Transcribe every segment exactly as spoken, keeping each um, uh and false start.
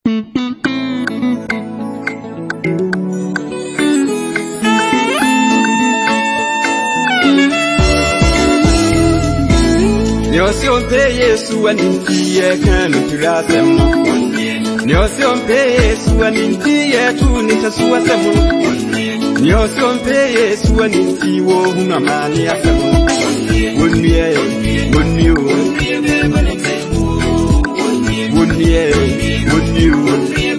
Nyosion pe Yesu aninti ye kanu pirasem. Nyosion pe Yesu aninti ye tu nitasuwa semu. Nyosion pe Yesu aninti wo hunamani asemu. Wunye, wunye, wunye, wunye.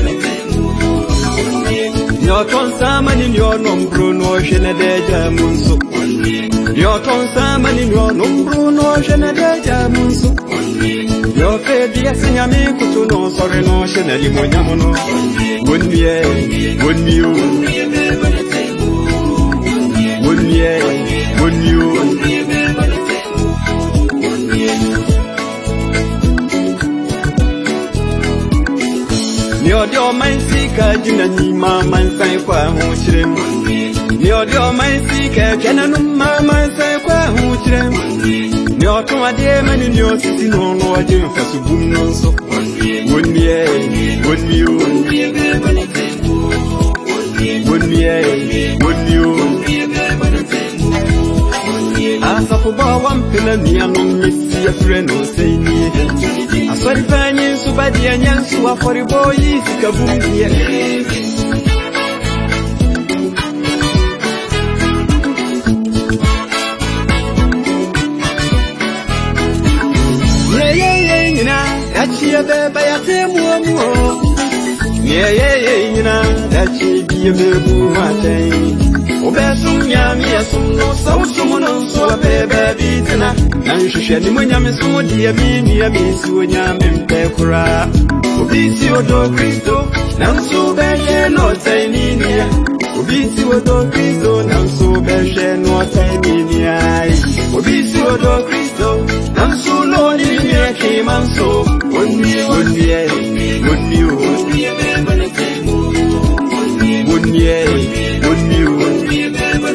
Nyoton sama ni nyonom bruno jene deja munso. Nyoton sama ni nyonom bruno jene deja munso. Yo fe dia sinyami kutuno sore no jene limo nyamono. Wunye, wunye, wunye, wunye. Nyodio mansika jina nyima mansai kwa huchirem. Nyodio mansika jana numa mansai kwa huchirem. Nyoto adie mani nyo sisi nono adie mfasubum nonso. Wunye, wunye, wunye, wunye. Asafu ba wampina ni anom misi ya freno seini. Aswari panyi subadi ya nyansu wa foriboyi sikabumbi ya Nye ye ye nina, dachi ya beba ya temu wa muo. Nye ye ye nina, dachi biya bebu matei. Obesum nyami ya sumno sausumu nonso wa bebe bitena. Nanshishe ni mwenyame sumo diya bini ya misu nyame mpekura. Obisi odo Kristo nanso beshe no tainini ya. Obisi odo Kristo nanso beshe no tainini ya. Obisi odo Kristo nanso lo ni miye kimanso. Wunye, wunye, wunye, wunye, wunye, wunye.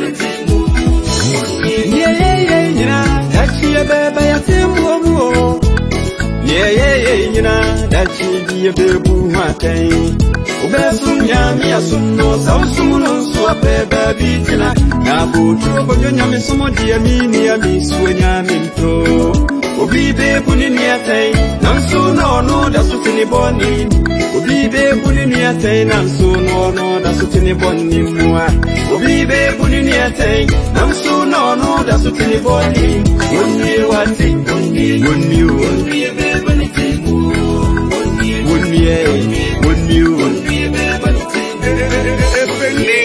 Nye ye ye nina, dachi ya beba ya temu wa muo. Nye ye ye nina, dachi biya bebu matei. Obesum nyami ya sumno, sausumu nonso wa beba bitina. Nabutu bonyo nyami sumo diya mini ya misu nyami mto. Obi bebu nini ya tei, nanso no no da sutini boni. Obi bebu nini ya tei, nanso no no da sutini boni mua. Obi bebu nini ya tei, nanso no no da sutini boni. Wunye wati, wunye, wunye, wunye bebu ni teimu. Wunye, wunye, wunye bebu ni teimu.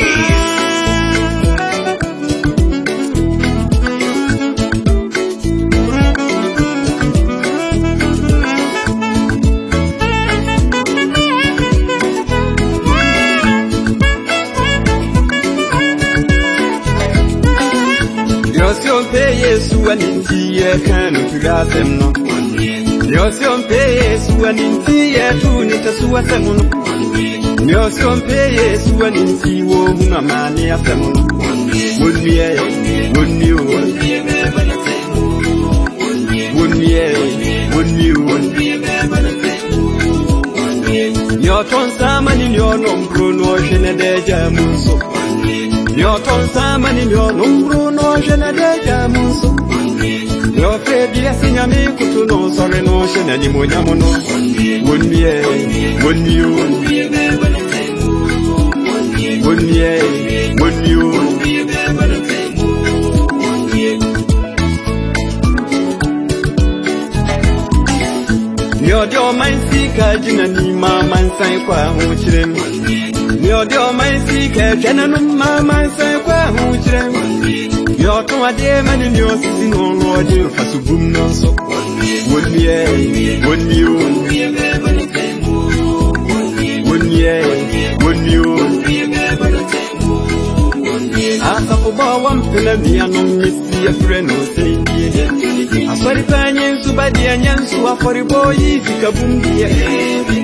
Nyosion pe Yesu aninti ye kanu pirasem no. Nyosion pe Yesu aninti ye tu nitasuwa semu no. Nyosion pe Yesu aninti wo hunamani asemu no. Wunye, wunye, wunye, wunye, wunye. Nyoton sama ni nyonom bruno jene deja munso. Nyoton sama ni nyonom bruno jene deja munso. Nyofre biya sinyami kutuno sore no jene ni monyamono. Wunye, wunye, wunye, wunye. Nyodio mansika jina ni mama nsai kwa huchirem. Nyodio mansika jana numa mansai kwa huchirem. Nyoto adie mani nyo sisi nono adie fasubum nonso. Wunye, wunye, wunye, wunye. Asafu ba wampina ni anom misi ya freno seini. Aswari panyi subadi ya nyansu wa foriboyi sikabumbi ya